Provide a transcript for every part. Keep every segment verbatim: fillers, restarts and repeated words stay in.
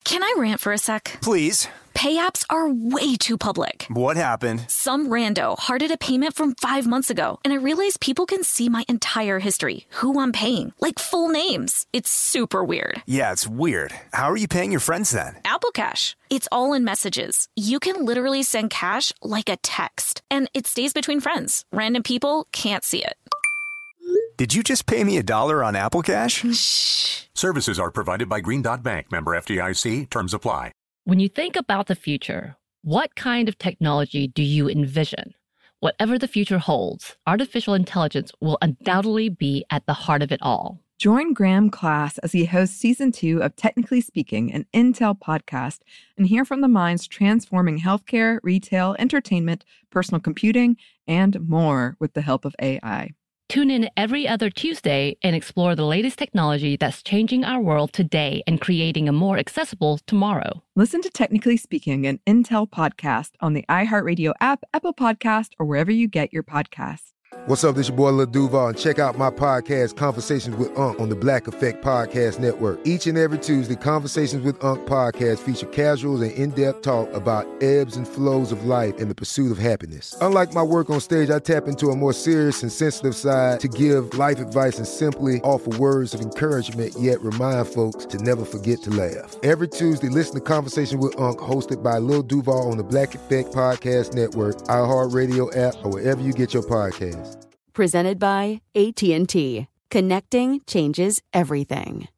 Can I rant for a sec? Please. Pay apps are way too public. What happened? Some rando hearted a payment from five months ago, and I realized people can see my entire history, who I'm paying, like full names. It's super weird. Yeah, it's weird. How are you paying your friends then? Apple Cash. It's all in messages. You can literally send cash like a text, and it stays between friends. Random people can't see it. Did you just pay me a dollar on Apple Cash? Shh. Services are provided by Green Dot Bank. Member F D I C. Terms apply. When you think about the future, what kind of technology do you envision? Whatever the future holds, artificial intelligence will undoubtedly be at the heart of it all. Join Graham Class as he hosts season two of Technically Speaking, an Intel podcast, and hear from the minds transforming healthcare, retail, entertainment, personal computing, and more with the help of A I. Tune in every other Tuesday and explore the latest technology that's changing our world today and creating a more accessible tomorrow. Listen to Technically Speaking, an Intel podcast on the iHeartRadio app, Apple Podcast, or wherever you get your podcasts. What's up, this your boy Lil Duval, and check out my podcast, Conversations with Unc, on the Black Effect Podcast Network. Each and every Tuesday, Conversations with Unc podcast feature casuals and in-depth talk about ebbs and flows of life and the pursuit of happiness. Unlike my work on stage, I tap into a more serious and sensitive side to give life advice and simply offer words of encouragement, yet remind folks to never forget to laugh. Every Tuesday, listen to Conversation with Unc, hosted by Lil Duval on the Black Effect Podcast Network, iHeartRadio app, or wherever you get your podcasts. Presented by A T and T. Connecting changes everything.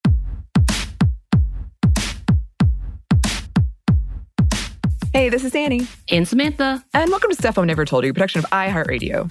Hey, this is Annie. And Samantha. And welcome to Stuff I've Never Told You, production of iHeartRadio.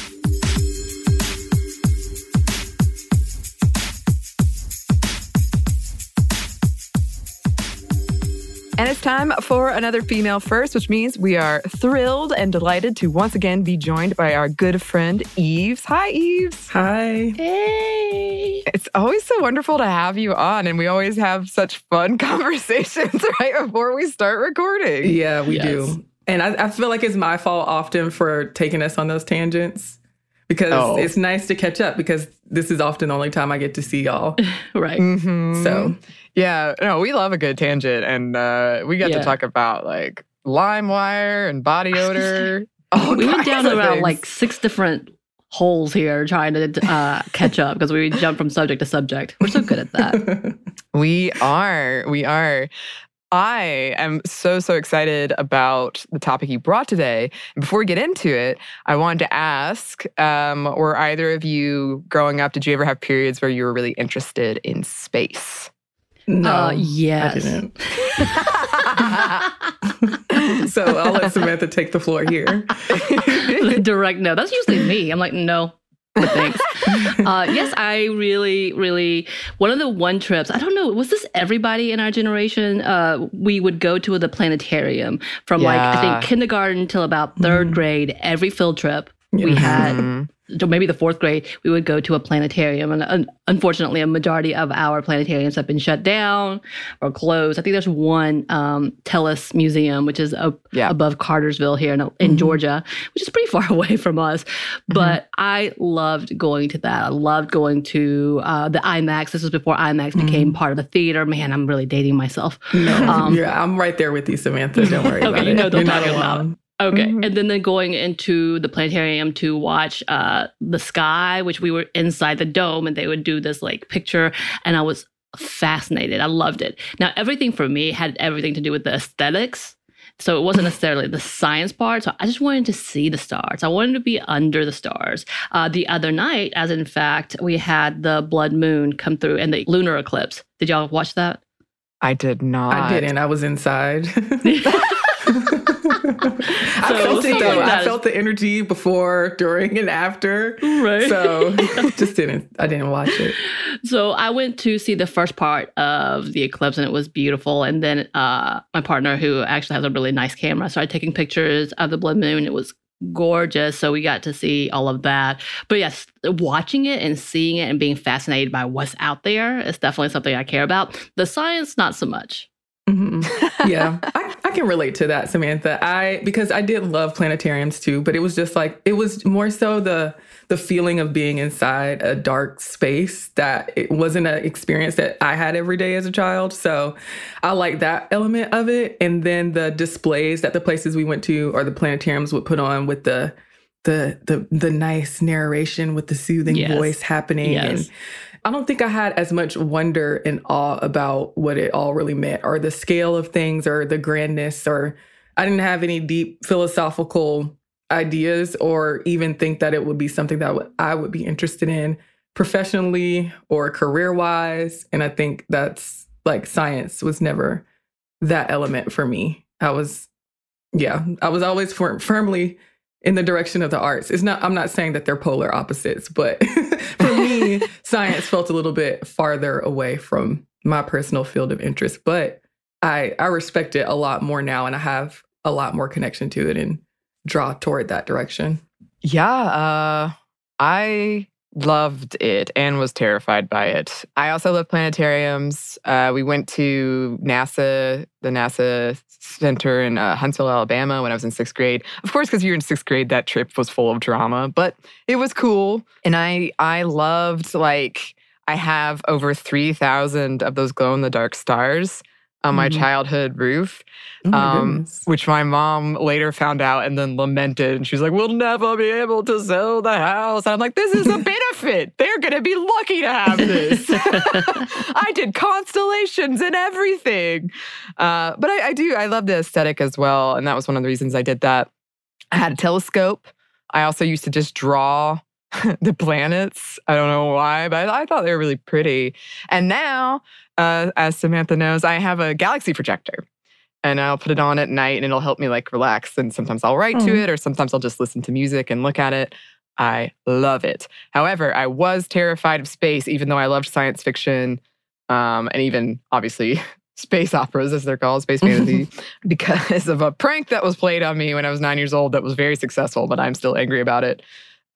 And it's time for another Female First, which means we are thrilled and delighted to once again be joined by our good friend, Eves. Hi, Eves. Hi. Hey. It's always so wonderful to have you on, and we always have such fun conversations right before we start recording. Yeah, we Yes. do. And I, I feel like it's my fault often for taking us on those tangents, because Oh. it's nice to catch up, because this is often the only time I get to see y'all. Right. Mm-hmm. So, Yeah, no, we love a good tangent, and uh, we got Yeah. to talk about like LimeWire and body odor. All We went kinds down of around things. like six different holes here trying to uh, catch up because we jump from subject to subject. We're so good at that. We are, we are. I am so, so excited about the topic you brought today. And before we get into it, I wanted to ask, um, were either of you growing up, did you ever have periods where you were really interested in space? no, Uh, yes. I didn't. So I'll let Samantha take the floor here. The direct no. That's usually me. I'm like, no, but thanks. uh, yes, I really, really, one of the one trips, I don't know, was this everybody in our generation? Uh, we would go to the planetarium from like, I Yeah. think kindergarten till about third grade, every field trip. We Yeah. had, Mhm. so maybe the fourth grade, we would go to a planetarium. And un- unfortunately, a majority of our planetariums have been shut down or closed. I think there's one um, Tellus Museum, which is up Yeah. above Cartersville here in, in Georgia, which is pretty far away from us. But I loved going to that. I loved going to uh, the IMAX. This was before IMAX became part of the theater. Man, I'm really dating myself. No, Um, yeah, I'm right there with you, Samantha. Don't worry Okay, about you it. know what I'm You're not talking about. alone. Okay. Mhm. And then, then going into the planetarium to watch uh, the sky, which we were inside the dome, and they would do this like picture. And I was fascinated. I loved it. Now, everything for me had everything to do with the aesthetics. So it wasn't necessarily the science part. So I just wanted to see the stars. I wanted to be under the stars. Uh, the other night, as in fact, we had the blood moon come through and the lunar eclipse. Did y'all watch that? I did not. I didn't. I was inside. I So, felt it something though. like that I is- felt the energy before, during, and after. Right. So just didn't. I didn't watch it. So I went to see the first part of the eclipse, and it was beautiful. And then uh, my partner, who actually has a really nice camera, started taking pictures of the blood moon. It was gorgeous. So we got to see all of that. But yes, watching it and seeing it and being fascinated by what's out there is definitely something I care about. The science, not so much. Mhm. Yeah, I, I can relate to that, Samantha. I because I did love planetariums too, but it was just like it was more so the the feeling of being inside a dark space that it wasn't an experience that I had every day as a child. So I like that element of it. And then the displays that the places we went to or the planetariums would put on with the the the the nice narration with the soothing Yes. voice happening. Yes. And I don't think I had as much wonder and awe about what it all really meant or the scale of things or the grandness, or I didn't have any deep philosophical ideas or even think that it would be something that w- I would be interested in professionally or career-wise. And I think that's like science was never that element for me. I was, yeah, I was always fir- firmly in the direction of the arts. It's not, I'm not saying that they're polar opposites, but for me, science felt a little bit farther away from my personal field of interest. But I, I respect it a lot more now, and I have a lot more connection to it and draw toward that direction. Yeah, uh, I loved it and was terrified by it. I also love planetariums. Uh, we went to NASA, the NASA Center in uh, Huntsville, Alabama when I was in sixth grade. Of course, because you're in sixth grade, that trip was full of drama, but it was cool. And I I loved, like, I have over three thousand of those glow-in-the-dark stars on my Mhm. childhood roof, Oh my um, goodness. which my mom later found out and then lamented. And she's like, we'll never be able to sell the house. And I'm like, this is a benefit. They're going to be lucky to have this. I did constellations and everything. Uh, but I, I do, I love the aesthetic as well. And that was one of the reasons I did that. I had a telescope. I also used to just draw the planets. I don't know why, but I, I thought they were really pretty. And now, uh, as Samantha knows, I have a galaxy projector. And I'll put it on at night and it'll help me like relax. And sometimes I'll write to Oh. it, or sometimes I'll just listen to music and look at it. I love it. However, I was terrified of space, even though I loved science fiction, um, and even obviously space operas, as they're called, space fantasy, because of a prank that was played on me when I was nine years old that was very successful, but I'm still angry about it.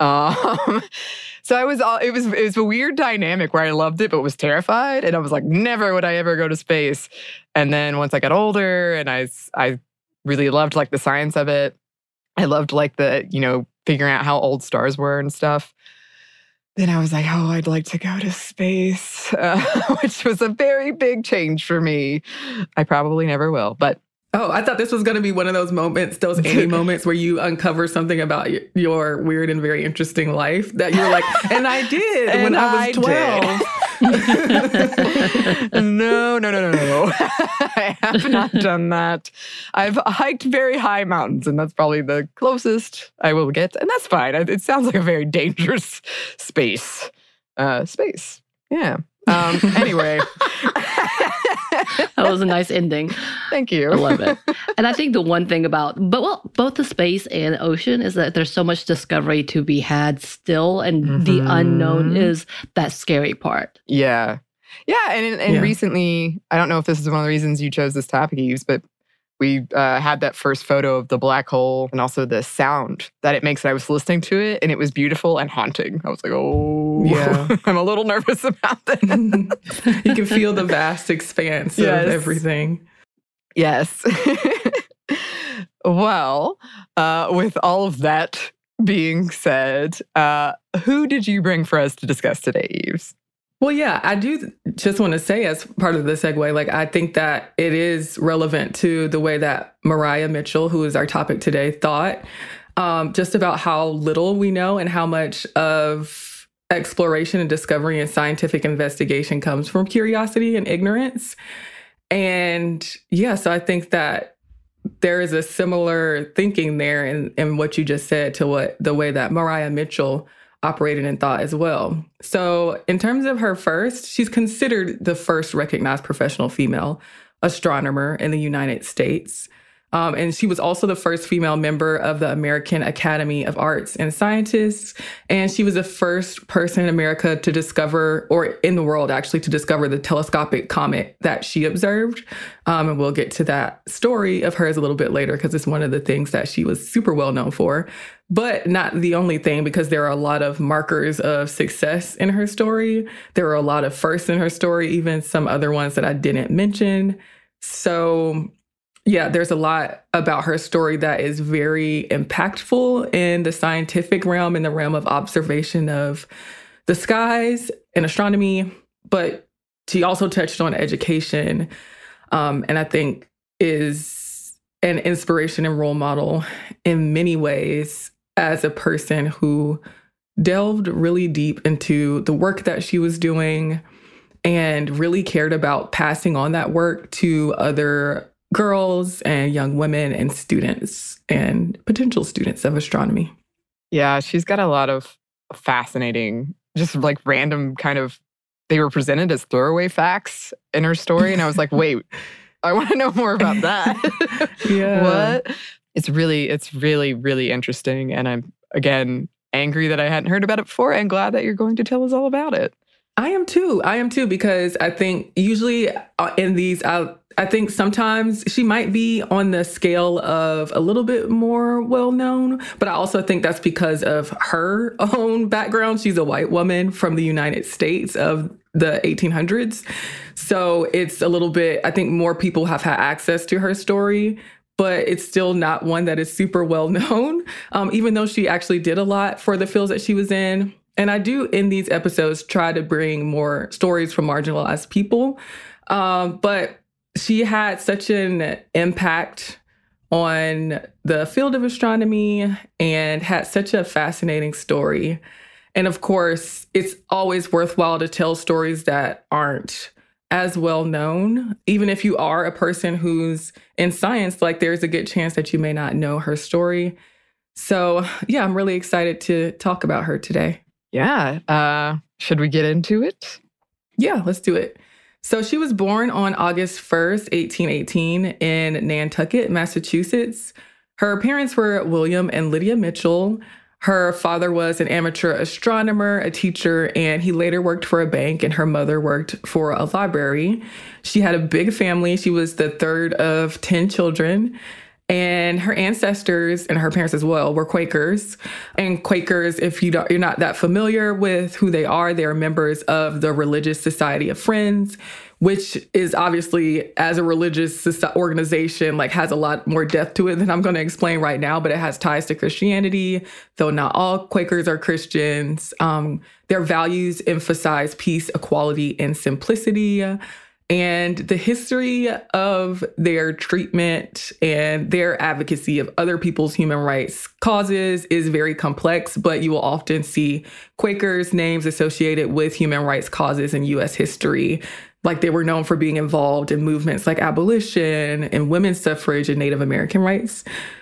Um, so I was, all, it was, it was a weird dynamic where I loved it, but was terrified. And I was like, never would I ever go to space. And then once I got older and I, I really loved like the science of it. I loved like the, you know, figuring out how old stars were and stuff. Then I was like, oh, I'd like to go to space, uh, which was a very big change for me. I probably never will, but Oh, I thought this was going to be one of those moments, those Annie moments where you uncover something about y- your weird and very interesting life that you're like, and I did when And I was I twelve. no, no, no, no, no. I have not done that. I've hiked very high mountains, and that's probably the closest I will get. And that's fine. It sounds like a very dangerous space. Uh, space. Yeah. Um, anyway. That was a nice ending. Thank you. I love it. And I think the one thing about, but well, both the space and the ocean is that there's so much discovery to be had still. And mm-hmm. the unknown is that scary part. Yeah. Yeah. And, and Yeah. recently, I don't know if this is one of the reasons you chose this topic, Yves, but we uh, had that first photo of the black hole and also the sound that it makes. I was listening to it and it was beautiful and haunting. I was like, oh, Yeah. I'm a little nervous about that. You can feel the vast expanse Yes. of everything. Yes. Well, uh, with all of that being said, uh, who did you bring for us to discuss today, Yves? Well, yeah, I do just want to say as part of the segue, like, I think that it is relevant to the way that Maria Mitchell, who is our topic today, thought um, just about how little we know and how much of exploration and discovery and scientific investigation comes from curiosity and ignorance. And yeah, so I think that there is a similar thinking there in, in what you just said to what the way that Maria Mitchell operated and thought as well. So in terms of her first, she's considered the first recognized professional female astronomer in the United States. Um, and she was also the first female member of the American Academy of Arts and Sciences. And she was the first person in America to discover, or in the world actually, to discover the telescopic comet that she observed. Um, and we'll get to that story of hers a little bit later, because it's one of the things that she was super well known for. But not the only thing, because there are a lot of markers of success in her story. There are a lot of firsts in her story, even some other ones that I didn't mention. So yeah, there's a lot about her story that is very impactful in the scientific realm, in the realm of observation of the skies and astronomy. But she also touched on education, um, and I think is an inspiration and role model in many ways as a person who delved really deep into the work that she was doing and really cared about passing on that work to other girls and young women and students and potential students of astronomy. Yeah, she's got a lot of fascinating, just like random kind of, they were presented as throwaway facts in her story. And I was like, wait, I want to know more about that. Yeah. What? It's really, it's really, really interesting. And I'm, again, angry that I hadn't heard about it before and glad that you're going to tell us all about it. I am too. I am too, because I think usually uh, in these, I, I think sometimes she might be on the scale of a little bit more well-known, but I also think that's because of her own background. She's a white woman from the United States of the eighteen hundreds. So it's a little bit, I think more people have had access to her story, but it's still not one that is super well-known, um, even though she actually did a lot for the fields that she was in. And I do, in these episodes, try to bring more stories from marginalized people. Um, but she had such an impact on the field of astronomy and had such a fascinating story. And of course, it's always worthwhile to tell stories that aren't as well known. Even if you are a person who's in science, like there's a good chance that you may not know her story. So yeah, I'm really excited to talk about her today. Yeah. Uh, should we get into it? Yeah, let's do it. So she was born on August first, eighteen eighteen in Nantucket, Massachusetts. Her parents were William and Lydia Mitchell. Her father was an amateur astronomer, a teacher, and he later worked for a bank, and her mother worked for a library. She had a big family. She was the third of ten children. And her ancestors and her parents as well were Quakers. And Quakers, if you don't, you're not that familiar with who they are, they are members of the Religious Society of Friends, which is obviously, as a religious organization, like has a lot more depth to it than I'm going to explain right now, but it has ties to Christianity, though not all Quakers are Christians. Um, their values emphasize peace, equality, and simplicity. And the history of their treatment and their advocacy of other people's human rights causes is very complex, but you will often see Quakers' names associated with human rights causes in U S history. Like they were known for being involved in movements like abolition and women's suffrage and Native American rights.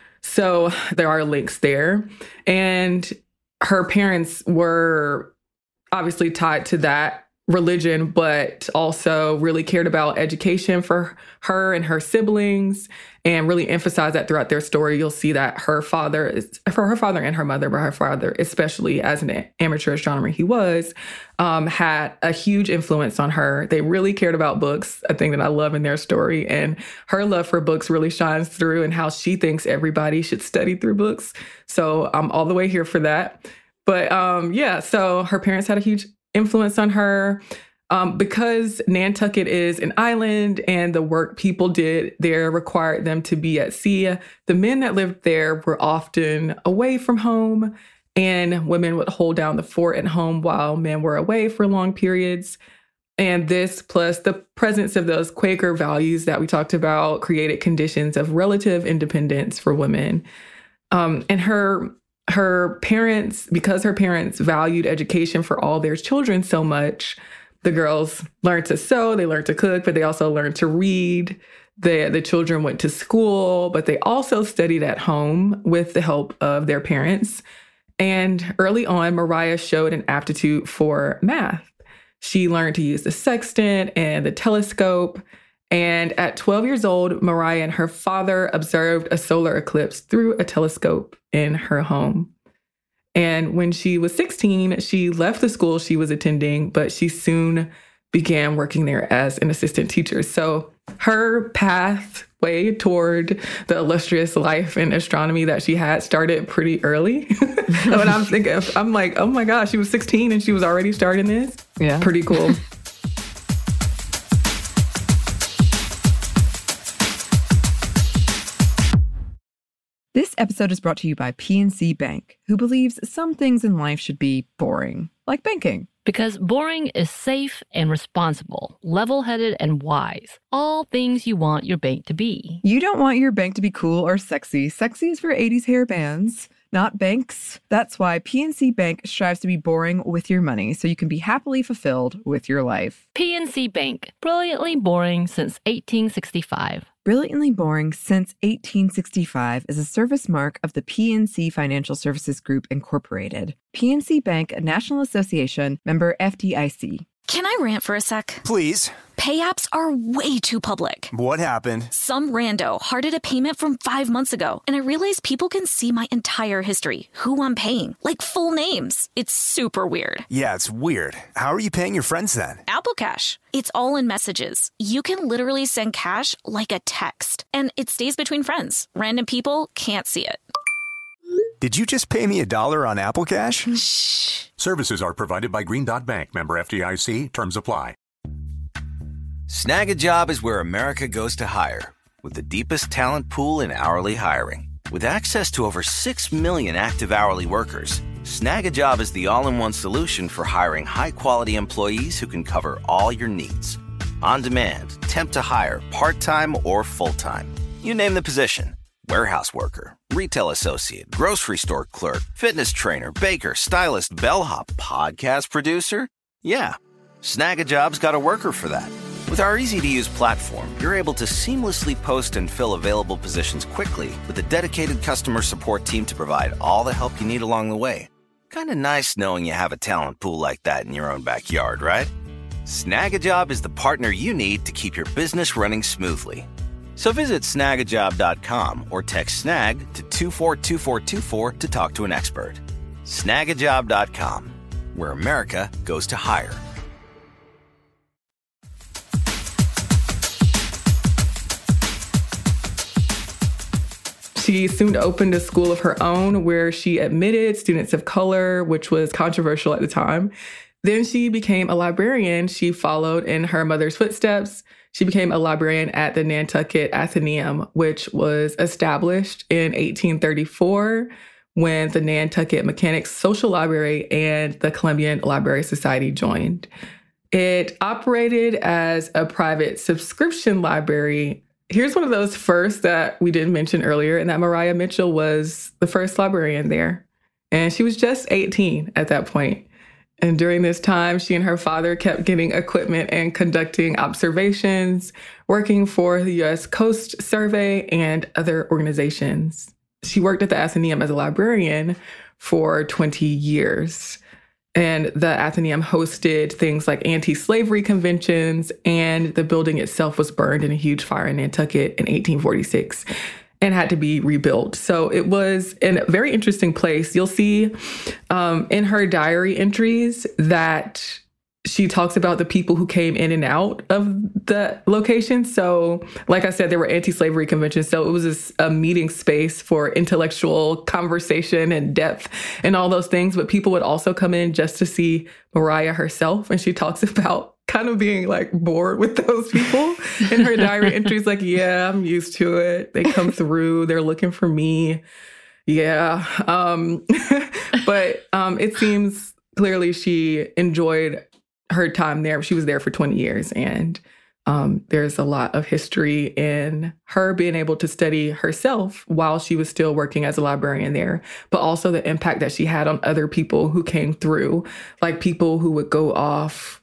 So there are links there. And her parents were obviously tied to that religion, but also really cared about education for her and her siblings and really emphasized that throughout their story. You'll see that her father, is, for her father and her mother, but her father, especially as an amateur astronomer he was, um, had a huge influence on her. They really cared about books, a thing that I love in their story. And her love for books really shines through in how she thinks everybody should study through books. So I'm all the way here for that. But um, yeah, so her parents had a huge influence on her. Um, because Nantucket is an island and the work people did there required them to be at sea, the men that lived there were often away from home, and women would hold down the fort at home while men were away for long periods. And this, plus the presence of those Quaker values that we talked about, created conditions of relative independence for women. Um, and her Her parents, because her parents valued education for all their children so much, the girls learned to sew, they learned to cook, but they also learned to read. The, the children went to school, but they also studied at home with the help of their parents. And early on, Mariah showed an aptitude for math. She learned to use the sextant and the telescope. And at twelve years old, Mariah and her father observed a solar eclipse through a telescope in her home. And when she was sixteen, she left the school she was attending, but she soon began working there as an assistant teacher. So her pathway toward the illustrious life in astronomy that she had started pretty early. When I'm thinking, I'm like, oh my gosh, she was sixteen and she was already starting this. Yeah. Pretty cool. episode is brought to you by P N C Bank, who believes some things in life should be boring, like banking. Because boring is safe and responsible, level-headed and wise. All things you want your bank to be. You don't want your bank to be cool or sexy. Sexy is for eighties hair bands, not banks. That's why P N C Bank strives to be boring with your money so you can be happily fulfilled with your life. P N C Bank, brilliantly boring since eighteen sixty-five. Brilliantly Boring Since eighteen sixty-five is a service mark of the P N C Financial Services Group, Incorporated. P N C Bank, a National Association, member F D I C. Can I rant for a sec? Please. Pay apps are way too public. What happened? Some rando hearted a payment from five months ago, and I realized people can see my entire history, who I'm paying, like full names. It's super weird. Yeah, it's weird. How are you paying your friends then? Apple Cash. It's all in messages. You can literally send cash like a text, and it stays between friends. Random people can't see it. Did you just pay me a dollar on Apple Cash? Shh. Services are provided by Green Dot Bank, member F D I C. Terms apply. Snag a Job is where America goes to hire, with the deepest talent pool in hourly hiring. With access to over six million active hourly workers, Snag a Job is the all-in-one solution for hiring high-quality employees who can cover all your needs. On demand, temp to hire, part-time or full-time. You name the position. Warehouse worker, retail associate, grocery store clerk, fitness trainer, baker, stylist, bellhop, podcast producer. Yeah, Snag a Job's got a worker for that. With our easy-to-use platform, you're able to seamlessly post and fill available positions quickly with a dedicated customer support team to provide all the help you need along the way. Kind of nice knowing you have a talent pool like that in your own backyard, right? Snag a Job is the partner you need to keep your business running smoothly. So visit snag a job dot com or text SNAG to two four two four two four to talk to an expert. snag a job dot com, where America goes to hire. She soon opened a school of her own where she admitted students of color, which was controversial at the time. Then she became a librarian. She followed in her mother's footsteps. She became a librarian at the Nantucket Athenaeum, which was established in eighteen thirty-four when the Nantucket Mechanics Social Library and the Columbian Library Society joined. It operated as a private subscription library. Here's one of those firsts that we didn't mention earlier, and that Maria Mitchell was the first librarian there. And she was just eighteen at that point. And during this time, she and her father kept getting equipment and conducting observations, working for the U S Coast Survey and other organizations. She worked at the Athenaeum as a librarian for twenty years. And the Athenaeum hosted things like anti-slavery conventions, and the building itself was burned in a huge fire in Nantucket in eighteen forty-six. And had to be rebuilt. So it was a very interesting place. You'll see um, in her diary entries that she talks about the people who came in and out of the location. So like I said, there were anti-slavery conventions. So it was a, a meeting space for intellectual conversation and depth and all those things. But people would also come in just to see Maria herself. And she talks about kind of being like bored with those people in her diary entries. Like, yeah, I'm used to it. They come through. They're looking for me. Yeah. Um, but um, it seems clearly she enjoyed her time there. She was there for twenty years. And um, there's a lot of history in her being able to study herself while she was still working as a librarian there, but also the impact that she had on other people who came through, like people who would go off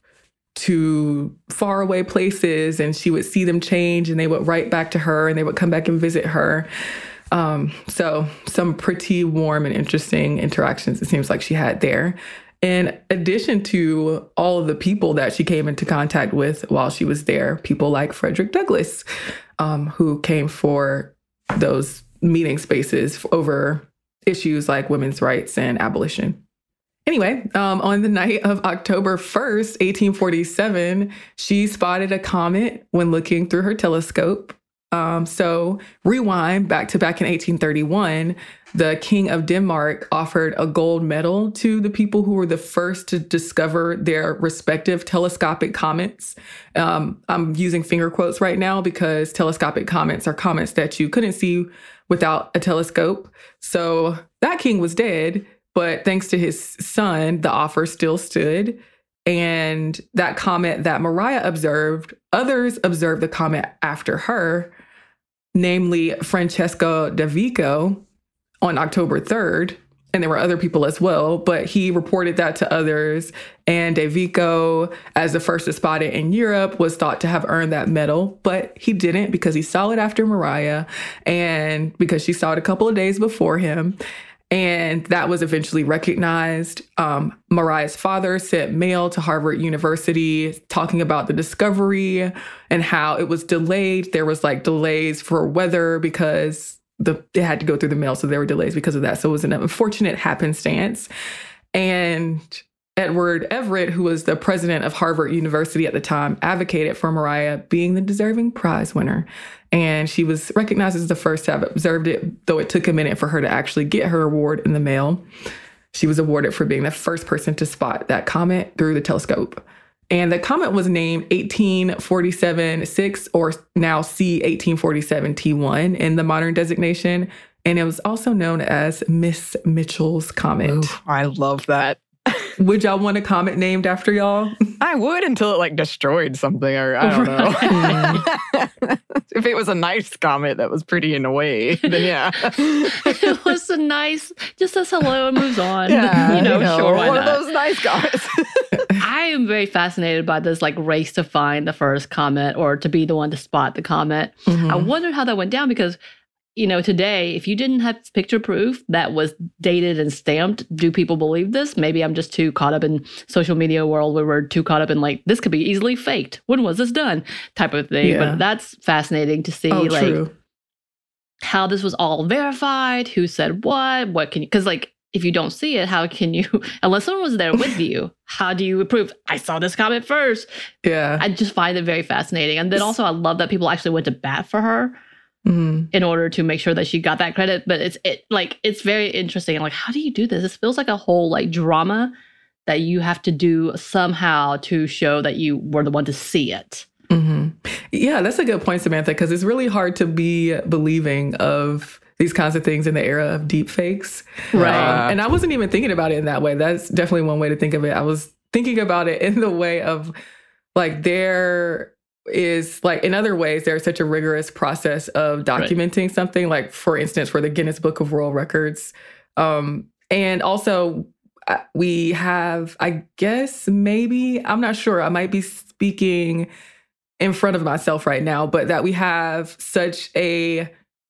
to faraway places and she would see them change and they would write back to her and they would come back and visit her. Um, so some pretty warm and interesting interactions it seems like she had there. In addition to all of the people that she came into contact with while she was there, people like Frederick Douglass, um, who came for those meeting spaces over issues like women's rights and abolition. Anyway, um, on the night of October first, eighteen forty-seven, she spotted a comet when looking through her telescope. Um, so rewind back to back in eighteen thirty-one, the King of Denmark offered a gold medal to the people who were the first to discover their respective telescopic comets. Um, I'm using finger quotes right now because telescopic comets are comets that you couldn't see without a telescope. So that king was dead, but thanks to his son, the offer still stood. And that comet that Mariah observed, others observed the comet after her, namely Francesco De Vico on October third. And there were other people as well, but he reported that to others. And De Vico, as the first to spot it in Europe, was thought to have earned that medal, but he didn't because he saw it after Mariah and because she saw it a couple of days before him. And that was eventually recognized. Um, Mariah's father sent mail to Harvard University talking about the discovery and how it was delayed. There was like delays for weather because the it had to go through the mail. So there were delays because of that. So it was an unfortunate happenstance. And Edward Everett, who was the president of Harvard University at the time, advocated for Mariah being the deserving prize winner. And she was recognized as the first to have observed it, though it took a minute for her to actually get her award in the mail. She was awarded for being the first person to spot that comet through the telescope. And the comet was named eighteen forty-seven six, or now C eighteen forty-seven T one in the modern designation. And it was also known as Miss Mitchell's Comet. Ooh, I love that. Would y'all want a comet named after y'all? I would until it like destroyed something, or I don't know. If it was a nice comet that was pretty in a way, then yeah. It was a nice, just says hello and moves on. Yeah, you know, you know sure, why one not? of those nice comets. I am very fascinated by this like race to find the first comet or to be the one to spot the comet. Mm-hmm. I wondered how that went down because, you know, today, if you didn't have picture proof that was dated and stamped, do people believe this? Maybe I'm just too caught up in social media world where we're too caught up in like, this could be easily faked. When was this done? Type of thing. Yeah. But that's fascinating to see, oh, like, true. How this was all verified, who said what, what can you, because like, if you don't see it, how can you, unless someone was there with you, how do you prove, I saw this comet first? Yeah. I just find it very fascinating. And then also I love that people actually went to bat for her. Mm-hmm. In order to make sure that she got that credit. But it's it like it's very interesting. I'm like, how do you do this? This feels like a whole like drama that you have to do somehow to show that you were the one to see it. Mm-hmm. Yeah, that's a good point, Samantha, because it's really hard to be believing of these kinds of things in the era of deep fakes. Right. Um, and I wasn't even thinking about it in that way. That's definitely one way to think of it. I was thinking about it in the way of like there is like in other ways, there's such a rigorous process of documenting right. something, like, for instance, for the Guinness Book of World Records. Um, and also uh, we have, I guess, maybe, I'm not sure, I might be speaking in front of myself right now, but that we have such a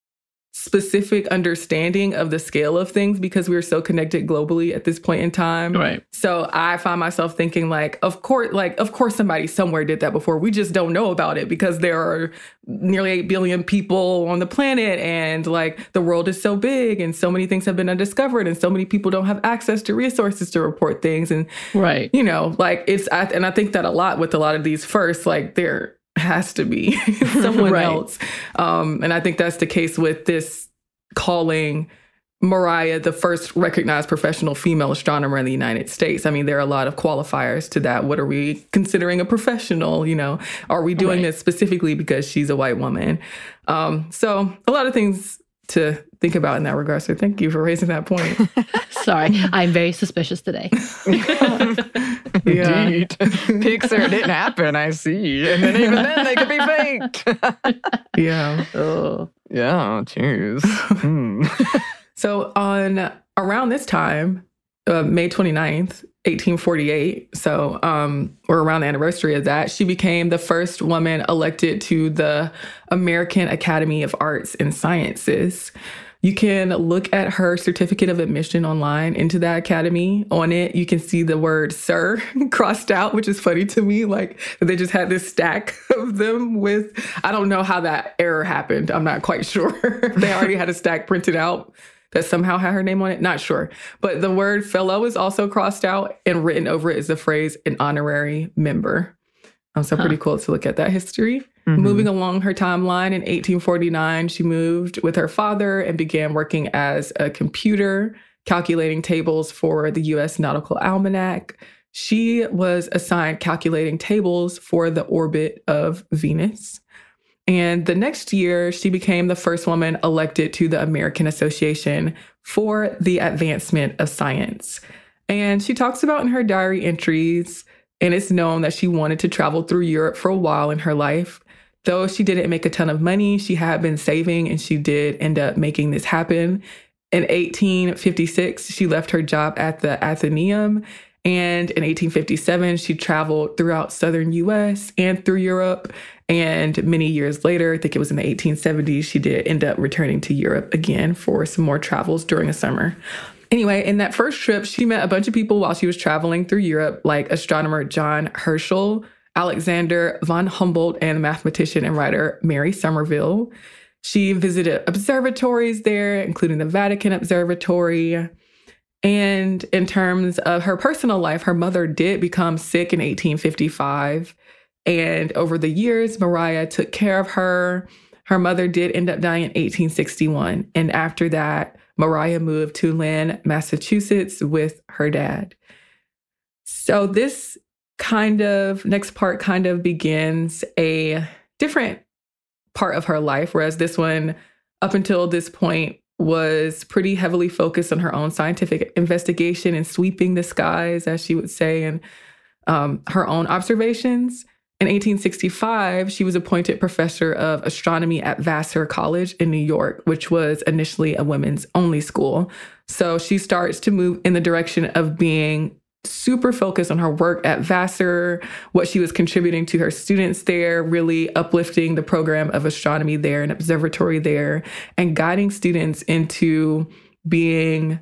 specific understanding of the scale of things because we're so connected globally at this point in time. Right. So I find myself thinking like, of course, like, of course somebody somewhere did that before. We just don't know about it because there are nearly eight billion people on the planet and like the world is so big and so many things have been undiscovered and so many people don't have access to resources to report things. And, right. you know, like it's, I, and I think that a lot with a lot of these first, like they're, has to be someone right. else. Um, and I think that's the case with this calling Mariah the first recognized professional female astronomer in the United States. I mean, there are a lot of qualifiers to that. What are we considering a professional? You know, are we doing right. this specifically because she's a white woman? Um, so a lot of things to think about in that regard. So thank you for raising that point. Sorry, I'm very suspicious today. Yeah. Indeed. Pixar didn't happen, I see. And then even then they could be faked. Yeah. Oh. Yeah, cheers. Hmm. So on around this time, uh, May twenty-ninth, eighteen forty-eight, so um, or around the anniversary of that, she became the first woman elected to the American Academy of Arts and Sciences. You can look at her certificate of admission online into that academy. On it, you can see the word sir crossed out, which is funny to me. Like they just had this stack of them with, I don't know how that error happened. I'm not quite sure. They already had a stack printed out that somehow had her name on it. Not sure. But the word fellow is also crossed out and written over it is the phrase an honorary member. Um, so Huh. pretty cool to look at that history. Mhm. Moving along her timeline, in eighteen forty-nine, she moved with her father and began working as a computer, calculating tables for the U S Nautical Almanac. She was assigned calculating tables for the orbit of Venus. And the next year, she became the first woman elected to the American Association for the Advancement of Science. And she talks about in her diary entries, and it's known that she wanted to travel through Europe for a while in her life. Though she didn't make a ton of money, she had been saving, and she did end up making this happen. In eighteen fifty-six, she left her job at the Athenaeum. And in eighteen fifty-seven, she traveled throughout southern U S and through Europe. And many years later, I think it was in the eighteen seventies, she did end up returning to Europe again for some more travels during a summer. Anyway, in that first trip, she met a bunch of people while she was traveling through Europe, like astronomer John Herschel, Alexander von Humboldt, and mathematician and writer Mary Somerville. She visited observatories there, including the Vatican Observatory. And in terms of her personal life, her mother did become sick in eighteen fifty-five. And over the years, Mariah took care of her. Her mother did end up dying in eighteen sixty-one. And after that, Mariah moved to Lynn, Massachusetts with her dad. So this kind of, next part kind of begins a different part of her life, whereas this one, up until this point, was pretty heavily focused on her own scientific investigation and sweeping the skies, as she would say, and um, her own observations. In eighteen sixty-five, she was appointed professor of astronomy at Vassar College in New York, which was initially a women's only school. So she starts to move in the direction of being super focused on her work at Vassar, what she was contributing to her students there, really uplifting the program of astronomy there and observatory there, and guiding students into being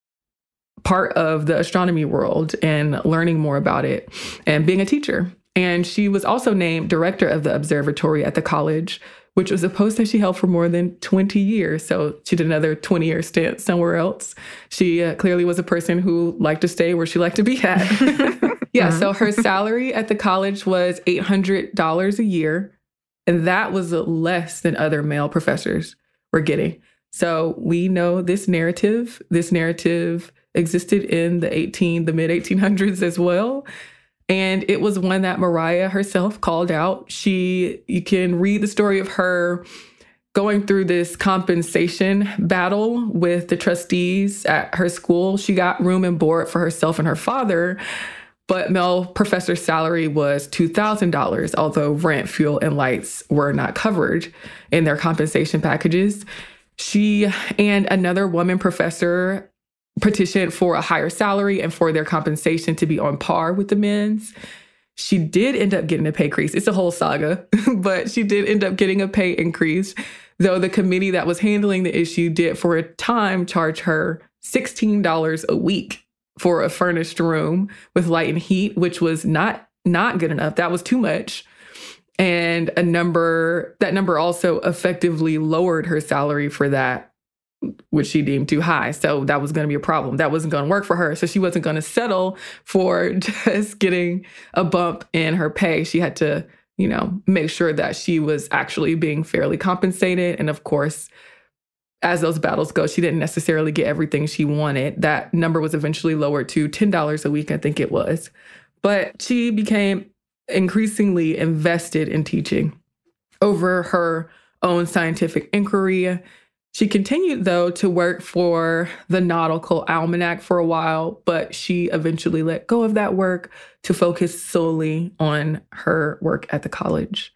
part of the astronomy world and learning more about it and being a teacher. And she was also named director of the observatory at the college, which was a post that she held for more than twenty years. So she did another twenty-year stint somewhere else. She uh, clearly was a person who liked to stay where she liked to be at. Yeah, so her salary at the college was eight hundred dollars a year, and that was less than other male professors were getting. So we know this narrative. This narrative existed in the eighteen, the mid eighteen hundreds as well. And it was one that Mariah herself called out. She, you can read the story of her going through this compensation battle with the trustees at her school. She got room and board for herself and her father, but male professor's salary was two thousand dollars, although rent, fuel, and lights were not covered in their compensation packages. She and another woman professor petitioned for a higher salary and for their compensation to be on par with the men's. She did end up getting a pay increase. It's a whole saga, but she did end up getting a pay increase, though the committee that was handling the issue did for a time charge her sixteen dollars a week for a furnished room with light and heat, which was not not good enough. That was too much. And a number, that number also effectively lowered her salary for that, which she deemed too high. So that was going to be a problem. That wasn't going to work for her. So she wasn't going to settle for just getting a bump in her pay. She had to, you know, make sure that she was actually being fairly compensated. And of course, as those battles go, she didn't necessarily get everything she wanted. That number was eventually lowered to ten dollars a week, I think it was. But she became increasingly invested in teaching over her own scientific inquiry. She continued, though, to work for the Nautical Almanac for a while, but she eventually let go of that work to focus solely on her work at the college.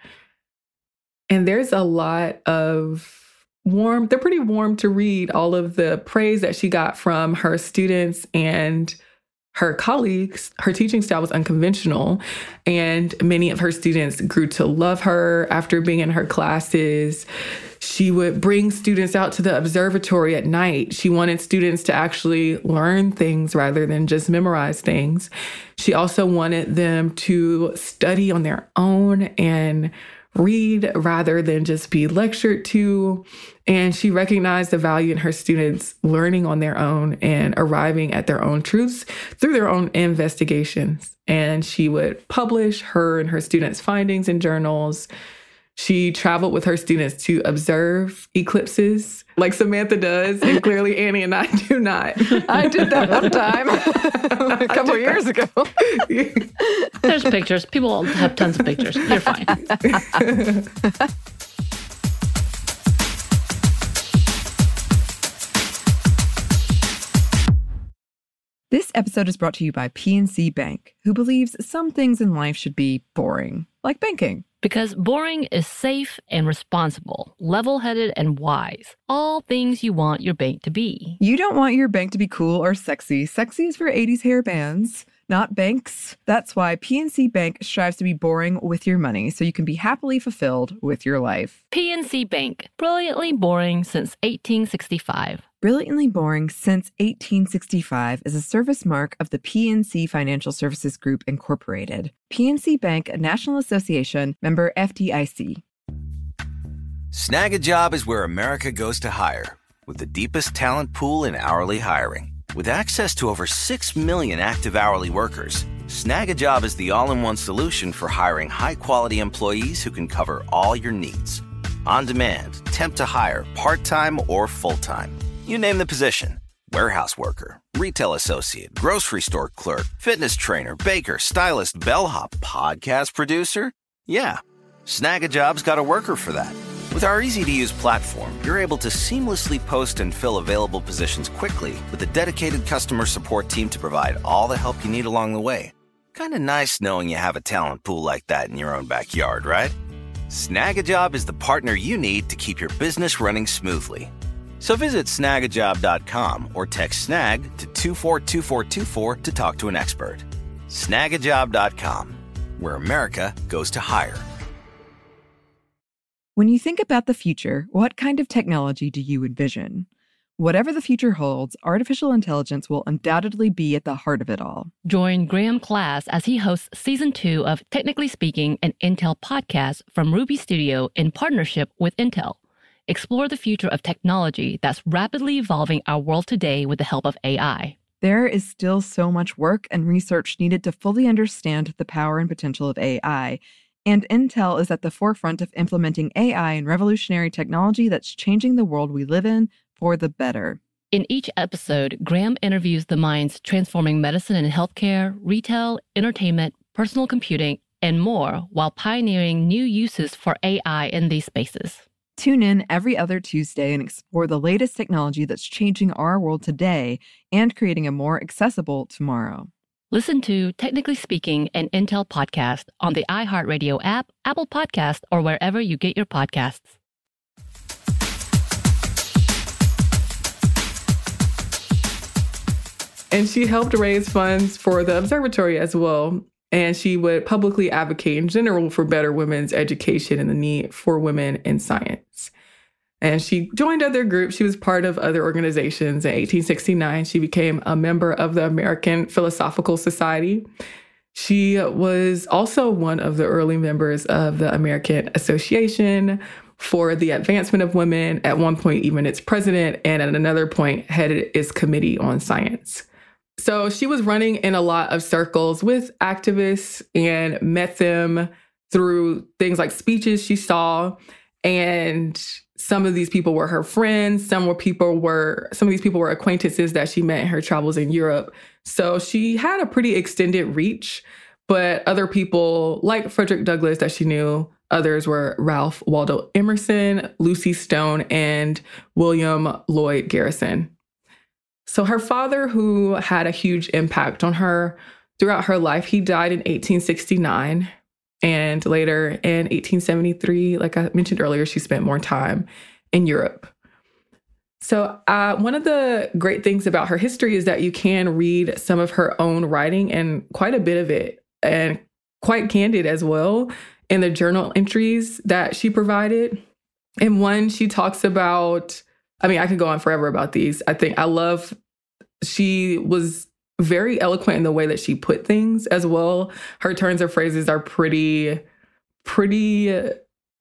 And there's a lot of warm, they're pretty warm to read, all of the praise that she got from her students and her colleagues. Her teaching style was unconventional, and many of her students grew to love her after being in her classes. She would bring students out to the observatory at night. She wanted students to actually learn things rather than just memorize things. She also wanted them to study on their own and read rather than just be lectured to. And she recognized the value in her students learning on their own and arriving at their own truths through their own investigations. And she would publish her and her students' findings in journals. She traveled with her students to observe eclipses like Samantha does, and clearly Annie and I do not. I did that one time a couple of years ago. There's pictures. People have tons of pictures. You're fine. This episode is brought to you by P N C Bank, who believes some things in life should be boring, like banking. Because boring is safe and responsible, level-headed and wise. All things you want your bank to be. You don't want your bank to be cool or sexy. Sexy is for eighties hair bands, not banks. That's why P N C Bank strives to be boring with your money so you can be happily fulfilled with your life. P N C Bank, brilliantly boring since eighteen sixty-five. Brilliantly Boring Since eighteen sixty-five is a service mark of the P N C Financial Services Group, Incorporated. P N C Bank, a National Association, member F D I C. Snag a Job is where America goes to hire, with the deepest talent pool in hourly hiring. With access to over six million active hourly workers, Snag a Job is the all-in-one solution for hiring high-quality employees who can cover all your needs. On demand, temp to hire, part-time or full-time. You name the position. Warehouse worker, retail associate, grocery store clerk, fitness trainer, baker, stylist, bellhop, podcast producer. Yeah, Snag a Job's got a worker for that. With our easy-to-use platform, you're able to seamlessly post and fill available positions quickly with a dedicated customer support team to provide all the help you need along the way. Kind of nice knowing you have a talent pool like that in your own backyard, right? Snag a Job is the partner you need to keep your business running smoothly. So visit snag a job dot com or text snag to two four two four two four to talk to an expert. snag a job dot com, where America goes to hire. When you think about the future, what kind of technology do you envision? Whatever the future holds, artificial intelligence will undoubtedly be at the heart of it all. Join Graham Class as he hosts season two of Technically Speaking, an Intel podcast from Ruby Studio in partnership with Intel. Explore the future of technology that's rapidly evolving our world today with the help of A I. There is still so much work and research needed to fully understand the power and potential of A I, and Intel is at the forefront of implementing A I and revolutionary technology that's changing the world we live in for the better. In each episode, Graham interviews the minds transforming medicine and healthcare, retail, entertainment, personal computing, and more, while pioneering new uses for A I in these spaces. Tune in every other Tuesday and explore the latest technology that's changing our world today and creating a more accessible tomorrow. Listen to Technically Speaking, an Intel podcast on the iHeartRadio app, Apple Podcast, or wherever you get your podcasts. And she helped raise funds for the observatory as well. And she would publicly advocate in general for better women's education and the need for women in science. And she joined other groups. She was part of other organizations. In eighteen sixty-nine, she became a member of the American Philosophical Society. She was also one of the early members of the American Association for the Advancement of Women, at one point even its president, and at another point headed its Committee on Science. So she was running in a lot of circles with activists and met them through things like speeches she saw. And some of these people were her friends. Some were people were some of these people were acquaintances that she met in her travels in Europe. So she had a pretty extended reach. But other people like Frederick Douglass that she knew, others were Ralph Waldo Emerson, Lucy Stone, and William Lloyd Garrison. So her father, who had a huge impact on her throughout her life, he died in eighteen sixty-nine. And later in eighteen seventy-three, like I mentioned earlier, she spent more time in Europe. So uh, one of the great things about her history is that you can read some of her own writing, and quite a bit of it, and quite candid as well, in the journal entries that she provided. And one, she talks about, I mean, I could go on forever about these. I think I love, she was very eloquent in the way that she put things as well. Her turns of phrases are pretty, pretty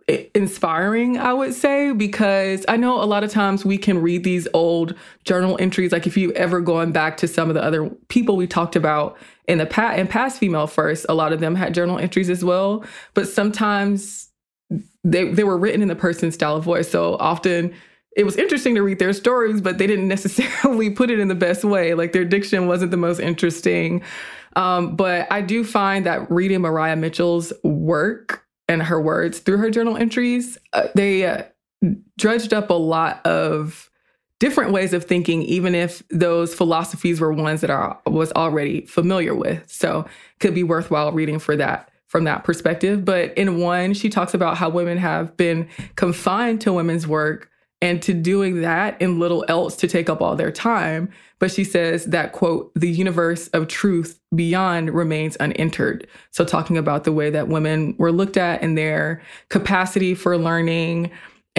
inspiring, I would say, because I know a lot of times we can read these old journal entries. Like if you ever going back to some of the other people we talked about in the past, in past Female First, a lot of them had journal entries as well. But sometimes they they were written in the person's style of voice. So often it was interesting to read their stories, but they didn't necessarily put it in the best way. Like their diction wasn't the most interesting. Um, but I do find that reading Maria Mitchell's work and her words through her journal entries, uh, they uh, dredged up a lot of different ways of thinking, even if those philosophies were ones that I was already familiar with. So it could be worthwhile reading for that, from that perspective. But in one, she talks about how women have been confined to women's work and to doing that and little else to take up all their time. But she says that, quote, the universe of truth beyond remains unentered. So talking about the way that women were looked at and their capacity for learning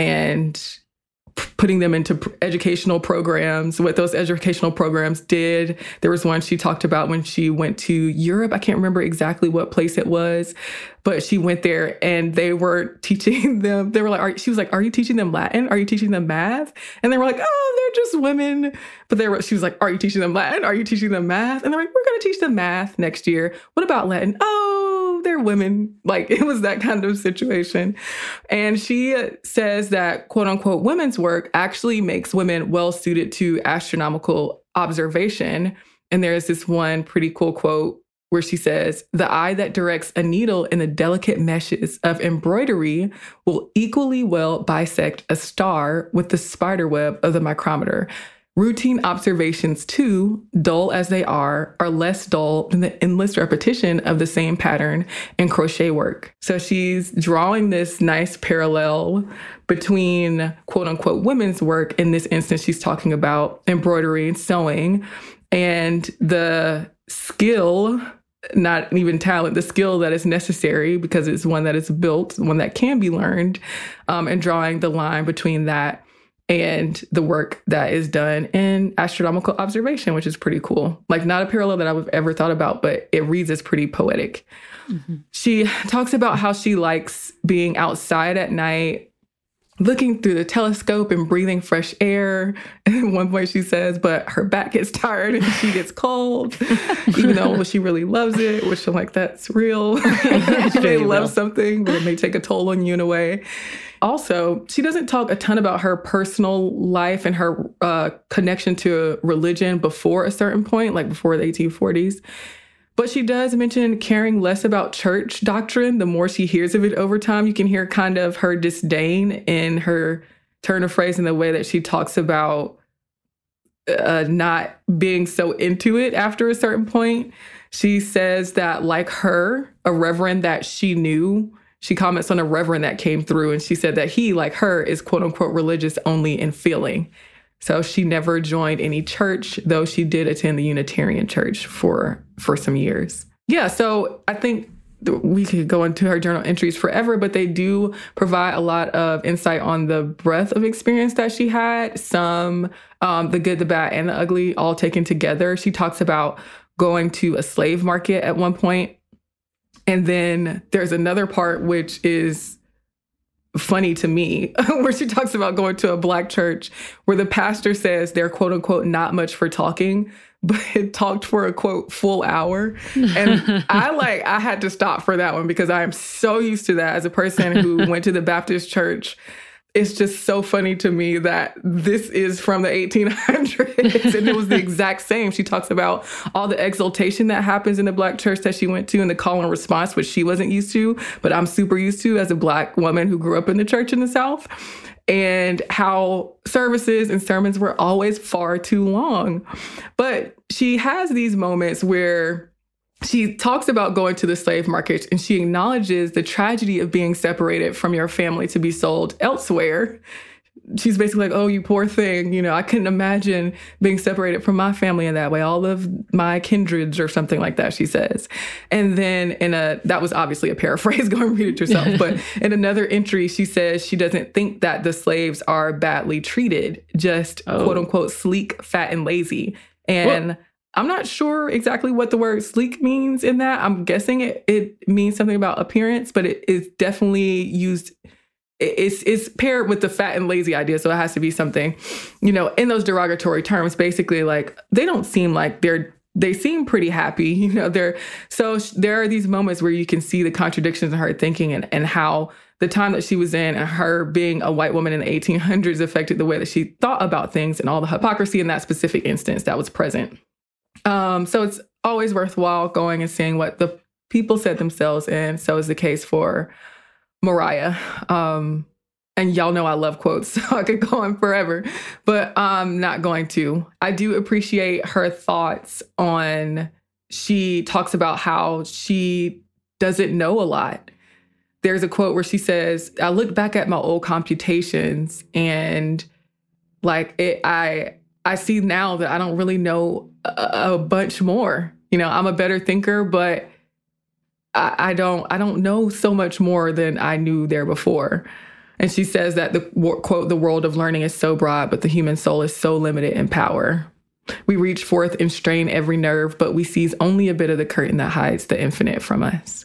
and putting them into educational programs, what those educational programs did. There was one she talked about when she went to Europe. I can't remember exactly what place it was, but she went there and they were teaching them. They were like, are, she was like, are you teaching them Latin? Are you teaching them math? And they were like, oh, they're just women. But they were, she was like, are you teaching them Latin? Are you teaching them math? And they're like, we're going to teach them math next year. What about Latin? Oh, they're women. Like it was that kind of situation. And she says that, quote unquote, women's work actually makes women well suited to astronomical observation. And there's this one pretty cool quote where she says, the eye that directs a needle in the delicate meshes of embroidery will equally well bisect a star with the spider web of the micrometer. Routine observations, too, dull as they are, are less dull than the endless repetition of the same pattern in crochet work. So she's drawing this nice parallel between, quote unquote, women's work. In this instance, she's talking about embroidery and sewing, and the skill, not even talent, the skill that is necessary because it's one that is built, one that can be learned, um, and drawing the line between that and the work that is done in astronomical observation, which is pretty cool. Like not a parallel that I've ever thought about, but it reads as pretty poetic. Mm-hmm. She talks about how she likes being outside at night, looking through the telescope and breathing fresh air. And at one point she says, but her back gets tired and she gets cold, even though she really loves it, which I'm like, that's real. She may love something, but it may take a toll on you in a way. Also, she doesn't talk a ton about her personal life and her uh, connection to religion before a certain point, like before the eighteen forties. But she does mention caring less about church doctrine. The more she hears of it over time, you can hear kind of her disdain in her turn of phrase and the way that she talks about uh, not being so into it after a certain point. She says that, like her, a reverend that she knew, she comments on a reverend that came through, and she said that he, like her, is quote unquote religious only in feeling. So she never joined any church, though she did attend the Unitarian Church for, for some years. Yeah, so I think we could go into her journal entries forever, but they do provide a lot of insight on the breadth of experience that she had, some, um, the good, the bad, and the ugly, all taken together. She talks about going to a slave market at one point. And then there's another part which is funny to me, where she talks about going to a Black church where the pastor says they're, quote unquote, not much for talking, but it talked for a, quote, full hour. And I like, I had to stop for that one because I am so used to that as a person who went to the Baptist church. It's just so funny to me that this is from the eighteen hundreds and it was the exact same. She talks about all the exaltation that happens in the Black church that she went to and the call and response, which she wasn't used to, but I'm super used to as a Black woman who grew up in the church in the South, and how services and sermons were always far too long. But she has these moments where she talks about going to the slave market and she acknowledges the tragedy of being separated from your family to be sold elsewhere. She's basically like, oh, you poor thing. You know, I couldn't imagine being separated from my family in that way. All of my kindreds or something like that, she says. And then in a, that was obviously a paraphrase, go and read it yourself. But in another entry, she says she doesn't think that the slaves are badly treated, just oh. quote unquote, sleek, fat, and lazy. And well, I'm not sure exactly what the word sleek means in that. I'm guessing it, it means something about appearance, but it is definitely used it's it's paired with the fat and lazy idea. So it has to be something, you know, in those derogatory terms, basically like they don't seem like they're, they seem pretty happy, you know, they're, so there are these moments where you can see the contradictions in her thinking and, and how the time that she was in and her being a white woman in the eighteen hundreds affected the way that she thought about things and all the hypocrisy in that specific instance that was present. Um, so it's always worthwhile going and seeing what the people said themselves. And so is the case for Mariah. Um, and y'all know I love quotes, so I could go on forever, but I'm not going to. I do appreciate her thoughts on, she talks about how she doesn't know a lot. There's a quote where she says, I look back at my old computations and like it, I I see now that I don't really know a, a bunch more. You know, I'm a better thinker, but I, I don't I don't know so much more than I knew there before. And she says that the quote, the world of learning is so broad, but the human soul is so limited in power. We reach forth and strain every nerve, but we seize only a bit of the curtain that hides the infinite from us.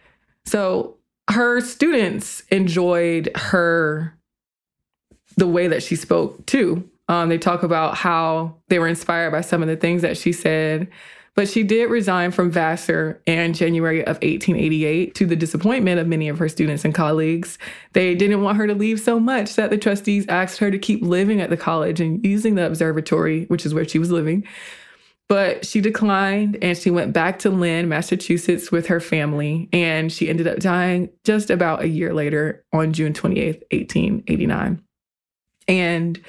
So her students enjoyed her, the way that she spoke too. Um, they talk about how they were inspired by some of the things that she said, but she did resign from Vassar in January of eighteen eighty-eight to the disappointment of many of her students and colleagues. They didn't want her to leave so much that the trustees asked her to keep living at the college and using the observatory, which is where she was living. But she declined and she went back to Lynn, Massachusetts with her family. And she ended up dying just about a year later on June twenty-eighth, eighteen eighty-nine. And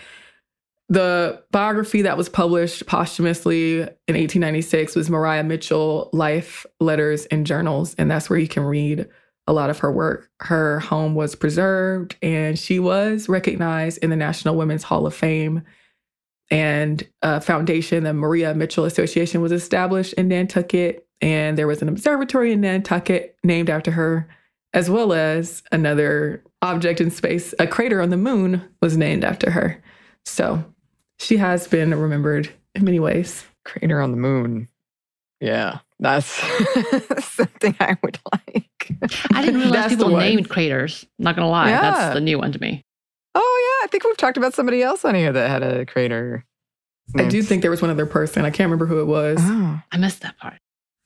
the biography that was published posthumously in eighteen ninety-six was Mariah Mitchell, Life, Letters, and Journals. And that's where you can read a lot of her work. Her home was preserved and she was recognized in the National Women's Hall of Fame. And a foundation, the Maria Mitchell Association, was established in Nantucket. And there was an observatory in Nantucket named after her, as well as another object in space, a crater on the moon, was named after her. So she has been remembered in many ways. Crater on the moon. Yeah, that's something I would like. I didn't realize people named craters. Not going to lie. Yeah. That's the new one to me. Oh, yeah. I think we've talked about somebody else on here that had a crater. I do think there was one other person. I can't remember who it was. Oh. I missed that part.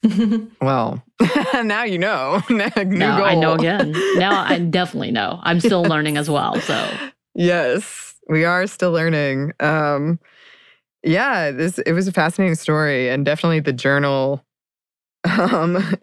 Well, now you know. New now goal. I know again. Now I definitely know. I'm still yes. learning as well. So yes, we are still learning. Um, yeah, this it was a fascinating story, and definitely the journal. Um,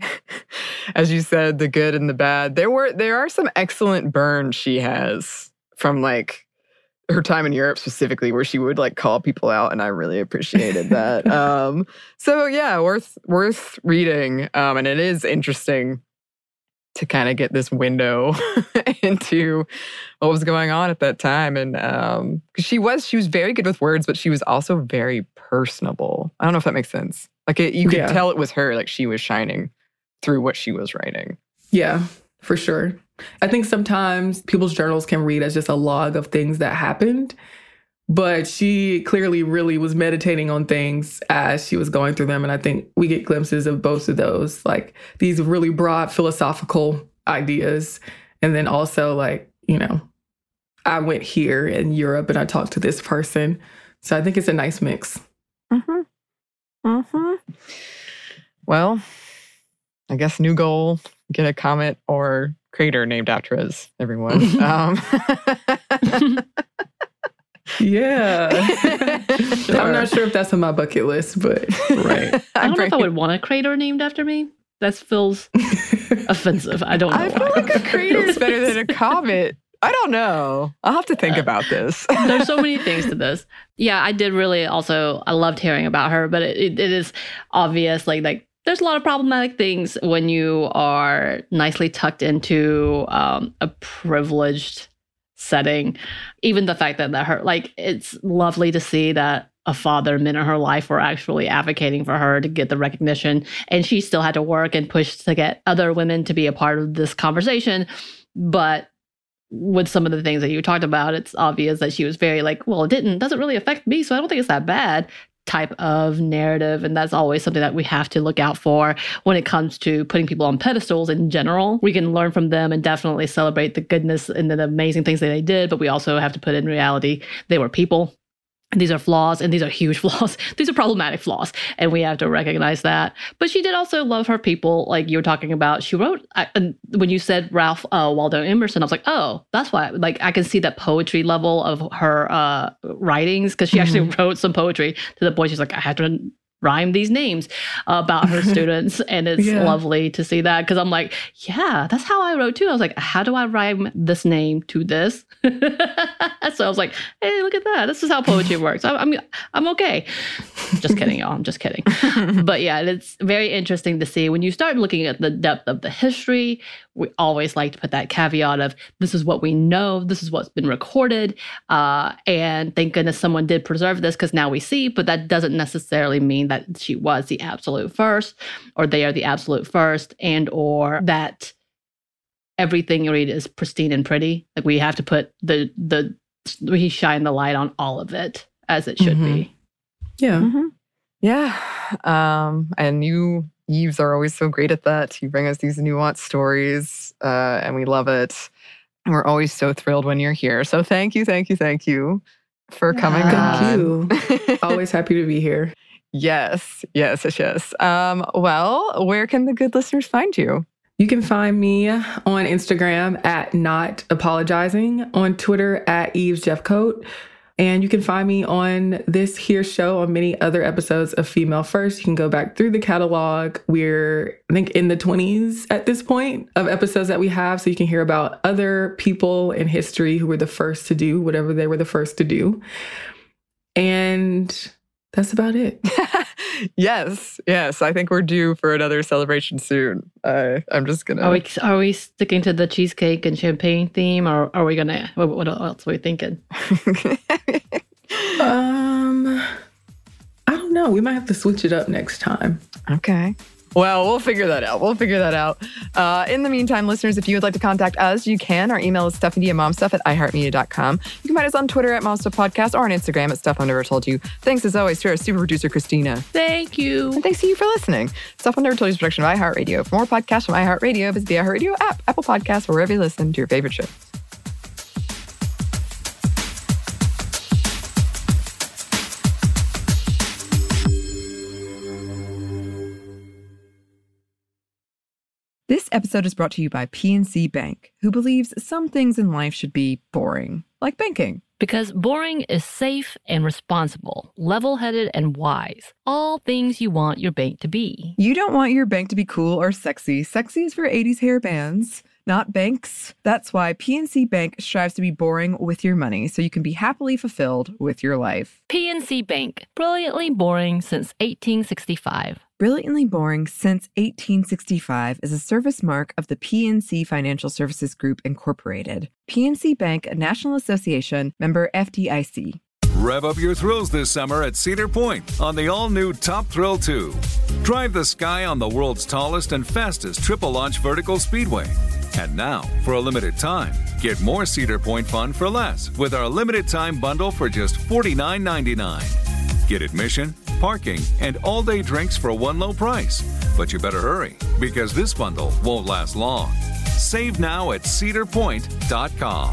as you said, the good and the bad. There were there are some excellent burns she has from like her time in Europe specifically, where she would like call people out, and I really appreciated that. um, so yeah, worth worth reading, um, and it is interesting to kind of get this window into what was going on at that time. And um, she was she was very good with words, but she was also very personable. I don't know if that makes sense. Like it, you could yeah. tell it was her. Like she was shining through what she was writing. Yeah, for sure. I think sometimes people's journals can read as just a log of things that happened, but she clearly really was meditating on things as she was going through them. And I think we get glimpses of both of those, like these really broad philosophical ideas. And then also like, you know, I went here in Europe and I talked to this person. So I think it's a nice mix. Mm-hmm. Mm-hmm. Well, I guess new goal, get a comet or crater named after us, everyone. um. Yeah. Sure. I'm not sure if that's on my bucket list, but right. I don't know if I would want a crater named after me. That feels offensive. I don't know I why. feel like a crater is better than a comet. I don't know. I'll have to think uh, about this. There's so many things to this. Yeah, I did really also, I loved hearing about her, but it, it, it is obvious, like, like there's a lot of problematic things when you are nicely tucked into um, a privileged setting. Even the fact that, that her, like, it's lovely to see that a father and men in her life were actually advocating for her to get the recognition. And she still had to work and push to get other women to be a part of this conversation. But with some of the things that you talked about, it's obvious that she was very like, well, it didn't, doesn't really affect me, so I don't think it's that bad. type of narrative. And that's always something that we have to look out for when it comes to putting people on pedestals in general. We can learn from them and definitely celebrate the goodness and the amazing things that they did, but we also have to put in reality, they were people. And these are flaws, and these are huge flaws. These are problematic flaws, and we have to recognize that. But she did also love her people, like you were talking about. She wrote, I, and when you said Ralph uh, Waldo Emerson, I was like, oh, that's why. Like, I can see that poetry level of her uh, writings, because she actually mm-hmm. wrote some poetry to the point she's like, I had to rhyme these names uh, about her students. And it's yeah. lovely to see that, because I'm like, yeah, that's how I wrote too. I was like, how do I rhyme this name to this? So I was like, hey, look at that. This is how poetry works. I'm, I'm, I'm okay. Just kidding, y'all. I'm just kidding. But yeah, it's very interesting to see when you start looking at the depth of the history. We always like to put that caveat of this is what we know. This is what's been recorded. Uh, and thank goodness someone did preserve this, because now we see, but that doesn't necessarily mean that she was the absolute first, or they are the absolute first, and or that everything you read is pristine and pretty. Like, we have to put the the we shine the light on all of it as it should mm-hmm. be. Yeah. Mm-hmm. Yeah. Um, and you, Yves, are always so great at that. You bring us these nuanced stories, uh, and we love it. And we're always so thrilled when you're here. So thank you, thank you, thank you for yeah. coming on. Thank you. Always happy to be here. Yes, yes, yes, yes. Um, well, where can the good listeners find you? You can find me on Instagram at Not Apologizing, on Twitter at Yves Jeffcoat, and you can find me on this here show on many other episodes of Female First. You can go back through the catalog. We're, I think, in the twenties at this point of episodes that we have, so you can hear about other people in history who were the first to do whatever they were the first to do. And that's about it. Yes, yes. I think we're due for another celebration soon. Uh, I'm just gonna. Are we are we sticking to the cheesecake and champagne theme, or are we gonna? What, what else are we thinking? um, I don't know. We might have to switch it up next time. Okay. Well, we'll figure that out. We'll figure that out. Uh, in the meantime, listeners, if you would like to contact us, you can. Our email is stuffmediamomstuff at i heart media dot com. You can find us on Twitter at momstuffpodcast or on Instagram at Stuff I Never Told You. Thanks, as always, to our super producer, Christina. Thank you. And thanks to you for listening. Stuff I Never Told You is a production of iHeartRadio. For more podcasts from iHeartRadio, visit the iHeartRadio app, Apple Podcasts, or wherever you listen to your favorite shows. This episode is brought to you by P N C Bank, who believes some things in life should be boring, like banking. Because boring is safe and responsible, level-headed and wise. All things you want your bank to be. You don't want your bank to be cool or sexy. Sexy is for eighties hair bands, not banks. That's why P N C Bank strives to be boring with your money, so you can be happily fulfilled with your life. P N C Bank, brilliantly boring since eighteen sixty-five. Brilliantly Boring Since eighteen sixty-five is a service mark of the P N C Financial Services Group, Incorporated. P N C Bank, a National Association, member F D I C. Rev up your thrills this summer at Cedar Point on the all-new Top Thrill two. Drive the sky on the world's tallest and fastest triple-launch vertical speedway. And now, for a limited time, get more Cedar Point fun for less with our limited-time bundle for just forty-nine ninety-nine. Get admission, parking, and all-day drinks for one low price. But you better hurry, because this bundle won't last long. Save now at cedar point dot com.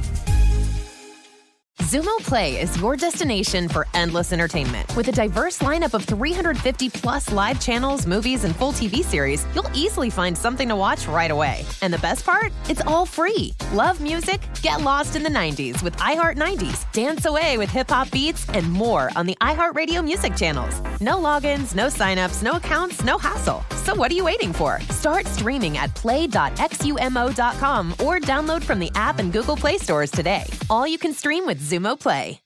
Xumo Play is your destination for endless entertainment. With a diverse lineup of three hundred fifty plus live channels, movies, and full T V series, you'll easily find something to watch right away. And the best part? It's all free. Love music? Get lost in the nineties with iHeart nineties. Dance away with hip-hop beats and more on the iHeartRadio music channels. No logins, no signups, no accounts, no hassle. So what are you waiting for? Start streaming at play dot xumo dot com or download from the app and Google Play stores today. All you can stream with Xumo Play.